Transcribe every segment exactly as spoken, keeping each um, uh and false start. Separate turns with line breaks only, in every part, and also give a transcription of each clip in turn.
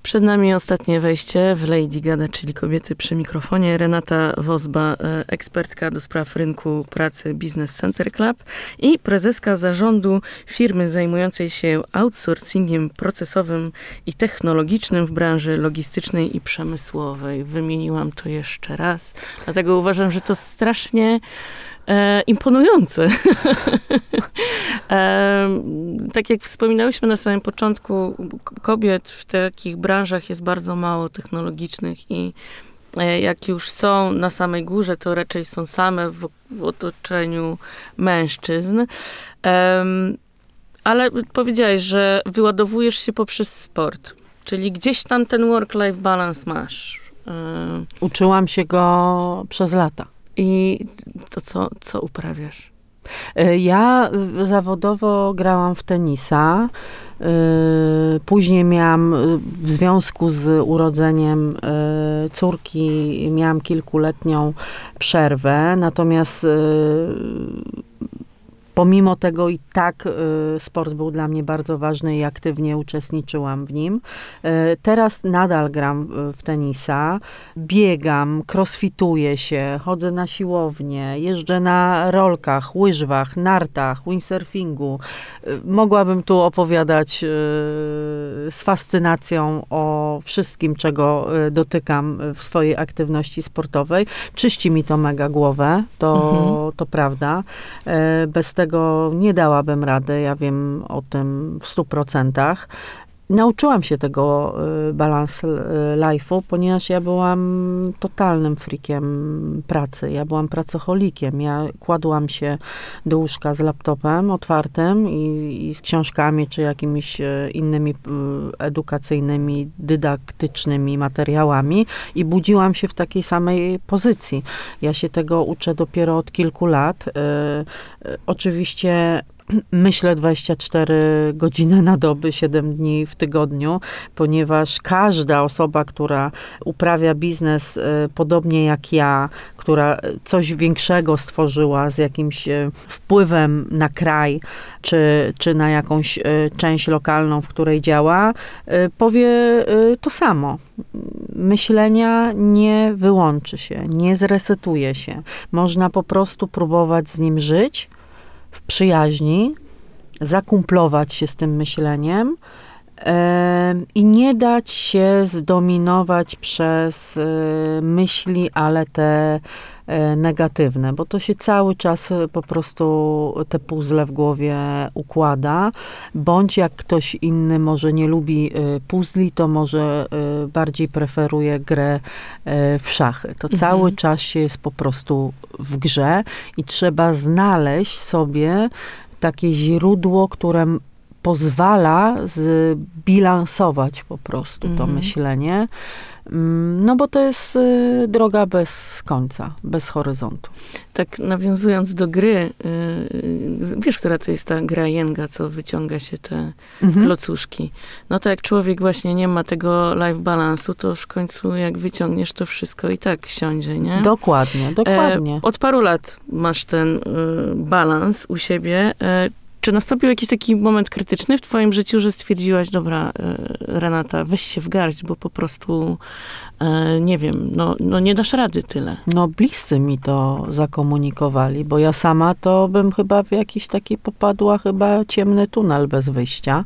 Przed nami ostatnie wejście w Lady Gada, czyli kobiety przy mikrofonie. Renata Wozba, ekspertka do spraw rynku pracy Business Center Club i prezeska zarządu firmy zajmującej się outsourcingiem procesowym i technologicznym w branży logistycznej i przemysłowej. Wymieniłam to jeszcze raz, dlatego uważam, że to strasznie E, imponujące. e, tak jak wspominałyśmy na samym początku, kobiet w takich branżach jest bardzo mało technologicznych i e, jak już są na samej górze, to raczej są same w, w otoczeniu mężczyzn. E, ale powiedziałaś, że wyładowujesz się poprzez sport, czyli gdzieś tam ten work-life balance masz. E,
Uczyłam się go przez lata.
I to co, co uprawiasz?
Ja zawodowo grałam w tenisa. Później miałam, w związku z urodzeniem córki, miałam kilkuletnią przerwę. Natomiast pomimo tego i tak y, sport był dla mnie bardzo ważny i aktywnie uczestniczyłam w nim. Y, teraz nadal gram w tenisa, biegam, crossfituję się, chodzę na siłownię, jeżdżę na rolkach, łyżwach, nartach, windsurfingu. Y, mogłabym tu opowiadać y, z fascynacją o wszystkim, czego y, dotykam w swojej aktywności sportowej. Czyści mi to mega głowę, to, mhm. to prawda. Y, bez tego nie dałabym rady, ja wiem o tym w stu procentach. Nauczyłam się tego y, balans y, life'u, ponieważ ja byłam totalnym freakiem pracy. Ja byłam pracocholikiem. Ja kładłam się do łóżka z laptopem otwartym i, i z książkami, czy jakimiś y, innymi y, edukacyjnymi, dydaktycznymi materiałami i budziłam się w takiej samej pozycji. Ja się tego uczę dopiero od kilku lat. Y, y, oczywiście myślę dwadzieścia cztery godziny na dobę, siedem dni w tygodniu, ponieważ każda osoba, która uprawia biznes y, podobnie jak ja, która coś większego stworzyła z jakimś y, wpływem na kraj, czy, czy na jakąś y, część lokalną, w której działa, y, powie y, to samo. Myślenia nie wyłączy się, nie zresetuje się. Można po prostu próbować z nim żyć, w przyjaźni, zakumplować się z tym myśleniem e, i nie dać się zdominować przez e, myśli, ale te e, negatywne, bo to się cały czas po prostu te puzzle w głowie układa, bądź jak ktoś inny może nie lubi e, puzli, to może e, bardziej preferuje grę e, w szachy. To mhm. cały czas się jest po prostu w grze i trzeba znaleźć sobie takie źródło, które pozwala zbilansować po prostu mm. to myślenie. No bo to jest y, droga bez końca, bez horyzontu.
Tak nawiązując do gry, y, wiesz, która to jest ta gra Jenga, co wyciąga się te mhm. klocuszki. No to jak człowiek właśnie nie ma tego life balansu, to w końcu jak wyciągniesz to wszystko i tak siądzie, nie?
Dokładnie, dokładnie.
E, od paru lat masz ten y, balans u siebie. E, Czy nastąpił jakiś taki moment krytyczny w twoim życiu, że stwierdziłaś, dobra, Renata, weź się w garść, bo po prostu, nie wiem, no, no nie dasz rady tyle.
No bliscy mi to zakomunikowali, bo ja sama to bym chyba w jakiś taki popadła, chyba ciemny tunel bez wyjścia.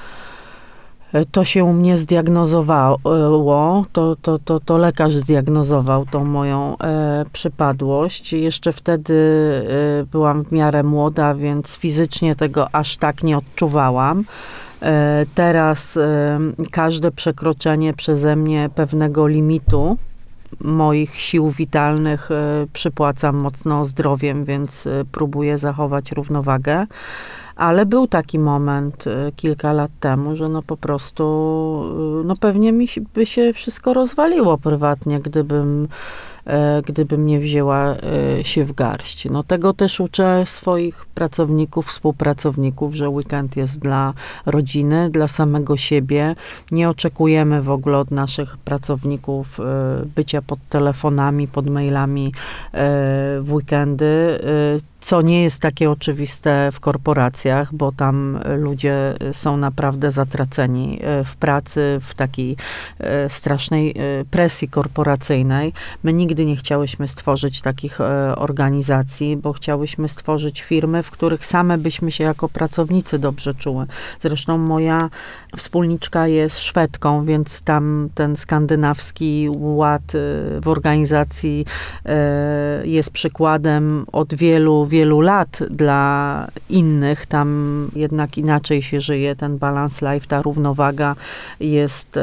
To się u mnie zdiagnozowało, to, to, to, to lekarz zdiagnozował tą moją e, przypadłość. Jeszcze wtedy e, byłam w miarę młoda, więc fizycznie tego aż tak nie odczuwałam. E, teraz e, każde przekroczenie przeze mnie pewnego limitu moich sił witalnych e, przypłacam mocno zdrowiem, więc e, próbuję zachować równowagę. Ale był taki moment y, kilka lat temu, że no po prostu, y, no pewnie mi się, by się wszystko rozwaliło prywatnie, gdybym e, gdybym nie wzięła e, się w garść. No tego też uczę swoich pracowników, współpracowników, że weekend jest dla rodziny, dla samego siebie. Nie oczekujemy w ogóle od naszych pracowników e, bycia pod telefonami, pod mailami e, w weekendy, e, co nie jest takie oczywiste w korporacjach, bo tam ludzie są naprawdę zatraceni w pracy, w takiej strasznej presji korporacyjnej. My nigdy nie chciałyśmy stworzyć takich organizacji, bo chciałyśmy stworzyć firmy, w których same byśmy się jako pracownicy dobrze czuły. Zresztą moja wspólniczka jest Szwedką, więc tam ten skandynawski ład w organizacji jest przykładem od wielu, wielu lat dla innych. Tam jednak inaczej się żyje, ten balance life, ta równowaga jest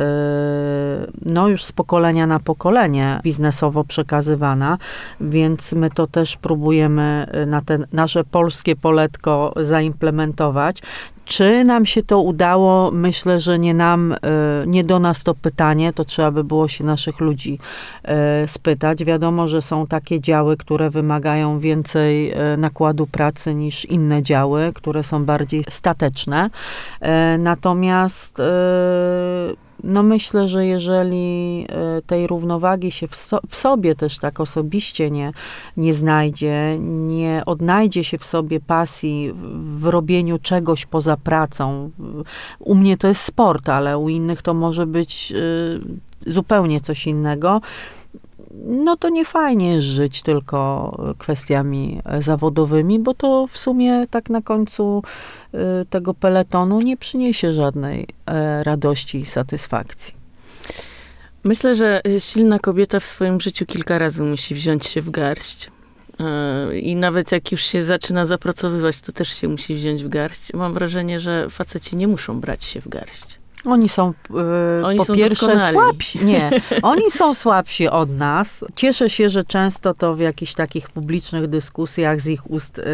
no już z pokolenia na pokolenie biznesowo przekazywana, więc my to też próbujemy na te nasze polskie poletko zaimplementować. Czy nam się to udało? Myślę, że nie nam, nie do nas to pytanie, to trzeba by było się naszych ludzi spytać. Wiadomo, że są takie działy, które wymagają więcej nakładu pracy niż inne działy, które są bardziej stateczne. Natomiast no myślę, że jeżeli tej równowagi się w, so, w sobie też tak osobiście nie, nie znajdzie, nie odnajdzie się w sobie pasji w, w robieniu czegoś poza pracą. U mnie to jest sport, ale u innych to może być y, zupełnie coś innego. No to nie fajnie jest żyć tylko kwestiami zawodowymi, bo to w sumie tak na końcu y, tego peletonu nie przyniesie żadnej e, radości i satysfakcji.
Myślę, że silna kobieta w swoim życiu kilka razy musi wziąć się w garść. I nawet jak już się zaczyna zapracowywać, to też się musi wziąć w garść. Mam wrażenie, że faceci nie muszą brać się w garść.
Oni są y,
Oni
po
są
pierwsze
doskonali.
słabsi. Nie, oni są słabsi od nas. Cieszę się, że często to w jakichś takich publicznych dyskusjach z ich ust y,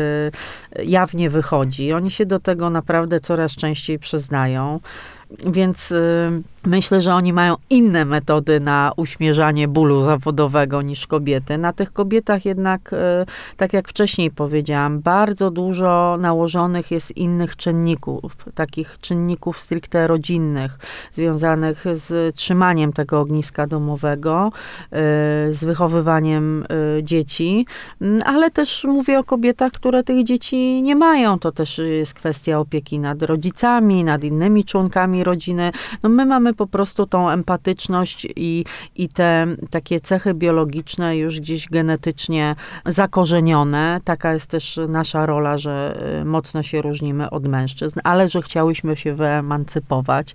jawnie wychodzi. Oni się do tego naprawdę coraz częściej przyznają. Więc y, myślę, że oni mają inne metody na uśmierzanie bólu zawodowego niż kobiety. Na tych kobietach jednak, y, tak jak wcześniej powiedziałam, bardzo dużo nałożonych jest innych czynników, takich czynników stricte rodzinnych, związanych z trzymaniem tego ogniska domowego, y, z wychowywaniem y, dzieci, y, ale też mówię o kobietach, które tych dzieci nie mają. To też jest kwestia opieki nad rodzicami, nad innymi członkami rodziny. No my mamy po prostu tą empatyczność i, i te takie cechy biologiczne już gdzieś genetycznie zakorzenione. Taka jest też nasza rola, że mocno się różnimy od mężczyzn, ale że chciałyśmy się wyemancypować.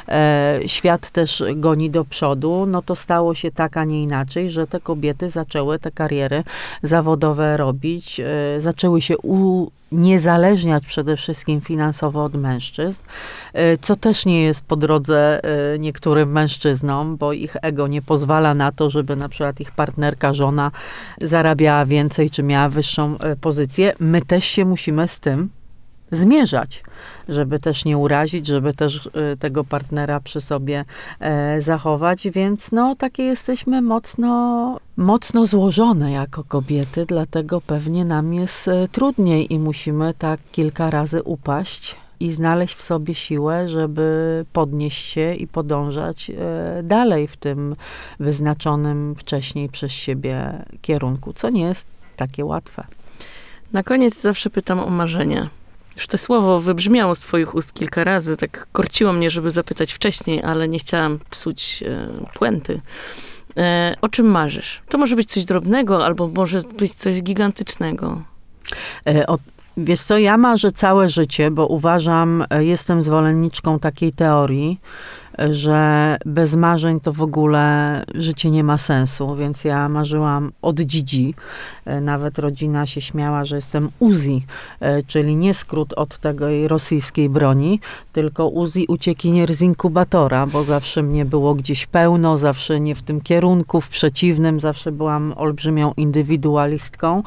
E, świat też goni do przodu. No to stało się tak, a nie inaczej, że te kobiety zaczęły te kariery zawodowe robić. E, zaczęły się u uniezależniać przede wszystkim finansowo od mężczyzn, co też nie jest po drodze niektórym mężczyznom, bo ich ego nie pozwala na to, żeby na przykład ich partnerka, żona zarabiała więcej, czy miała wyższą pozycję. My też się musimy z tym zmierzać, żeby też nie urazić, żeby też tego partnera przy sobie e, zachować, więc no takie jesteśmy mocno, mocno złożone jako kobiety, dlatego pewnie nam jest e, trudniej i musimy tak kilka razy upaść i znaleźć w sobie siłę, żeby podnieść się i podążać e, dalej w tym wyznaczonym wcześniej przez siebie kierunku, co nie jest takie łatwe.
Na koniec zawsze pytam o marzenia. Już to słowo wybrzmiało z twoich ust kilka razy, tak korciło mnie, żeby zapytać wcześniej, ale nie chciałam psuć e, puenty. E, o czym marzysz? To może być coś drobnego, albo może być coś gigantycznego.
E, o, wiesz co, ja marzę całe życie, bo uważam, jestem zwolenniczką takiej teorii, że bez marzeń to w ogóle życie nie ma sensu, więc ja marzyłam od dzidzi. Nawet rodzina się śmiała, że jestem Uzi, czyli nie skrót od tej rosyjskiej broni, tylko Uzi uciekinier z inkubatora, bo zawsze mnie było gdzieś pełno, zawsze nie w tym kierunku, w przeciwnym, zawsze byłam olbrzymią indywidualistką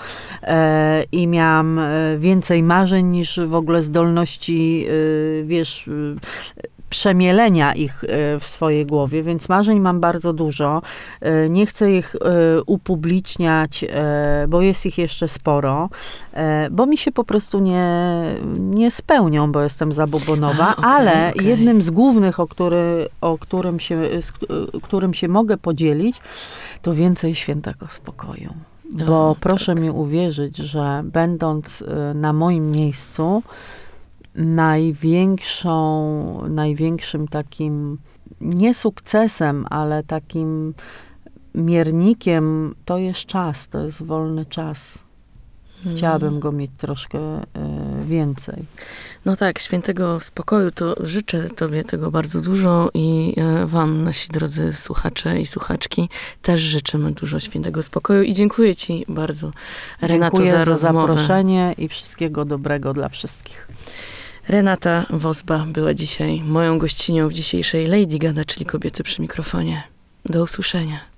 i miałam więcej marzeń niż w ogóle zdolności, wiesz, przemielenia ich e, w swojej głowie, więc marzeń mam bardzo dużo. E, nie chcę ich e, upubliczniać, e, bo jest ich jeszcze sporo, e, bo mi się po prostu nie, nie spełnią, bo jestem zabubonowa,
A, okej,
ale
okej.
jednym z głównych, o, który, o którym, się, z którym się mogę podzielić, to więcej świętego spokoju. Bo
O,
proszę
tak.
mi uwierzyć, że będąc y, na moim miejscu, największą, największym takim, nie sukcesem, ale takim miernikiem to jest czas, to jest wolny czas. Chciałabym go mieć troszkę y, więcej.
No tak, świętego spokoju, to życzę Tobie tego bardzo dużo i e, Wam, nasi drodzy słuchacze i słuchaczki, też życzymy dużo świętego spokoju i dziękuję Ci bardzo, Renato,
Dziękuję
za
za
rozmowę.
zaproszenie i wszystkiego dobrego dla wszystkich.
Renata Wozba była dzisiaj moją gościnią w dzisiejszej Lady Gada, czyli Kobiety przy mikrofonie. Do usłyszenia.